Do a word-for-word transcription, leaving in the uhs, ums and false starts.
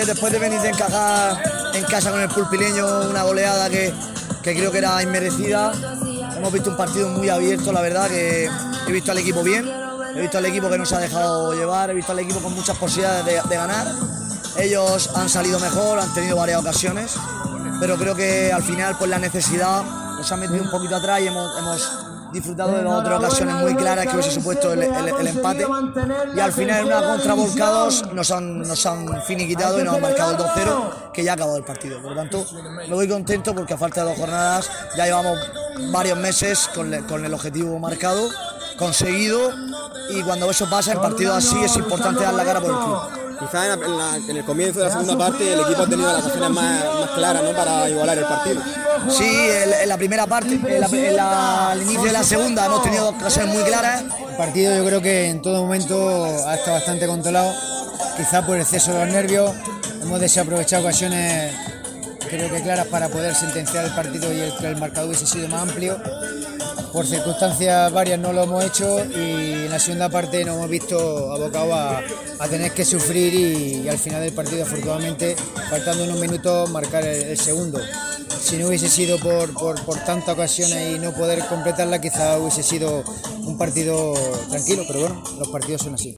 de, después de venir de encajar en casa con el Pulpileño una goleada que, que creo que era inmerecida, hemos visto un partido muy abierto, la verdad que he visto al equipo bien, he visto al equipo que no se ha dejado llevar, he visto al equipo con muchas posibilidades de, de ganar. Ellos han salido mejor, han tenido varias ocasiones, pero creo que al final pues la necesidad nos ha metido un poquito atrás y hemos, hemos disfrutado de dos o tres ocasiones muy claras que hubiese supuesto el, el, el empate, y al final en una contra volcados nos han, nos han finiquitado y nos han marcado el dos cero, que ya ha acabado el partido. Por lo tanto, me voy contento porque a falta de dos jornadas ya llevamos varios meses con, le, con el objetivo marcado, conseguido, y cuando eso pasa en partidos así es importante dar la cara por el club. Quizás en, en, la, en el comienzo de la segunda parte el equipo ha tenido las ocasiones más, más claras, ¿no?, para igualar el partido. Sí, en, en la primera parte, en la, en la, al inicio de la segunda hemos tenido ocasiones muy claras. El partido yo creo que en todo momento ha estado bastante controlado, quizás por exceso de los nervios. Hemos desaprovechado ocasiones creo que claras para poder sentenciar el partido y el, que el marcador hubiese sido más amplio. Por circunstancias varias no lo hemos hecho y en la segunda parte nos hemos visto abocados a, a tener que sufrir y, y al final del partido, afortunadamente, faltando unos minutos, marcar el, el segundo. Si no hubiese sido por, por, por tantas ocasiones y no poder completarla, quizá hubiese sido un partido tranquilo, pero bueno, los partidos son así.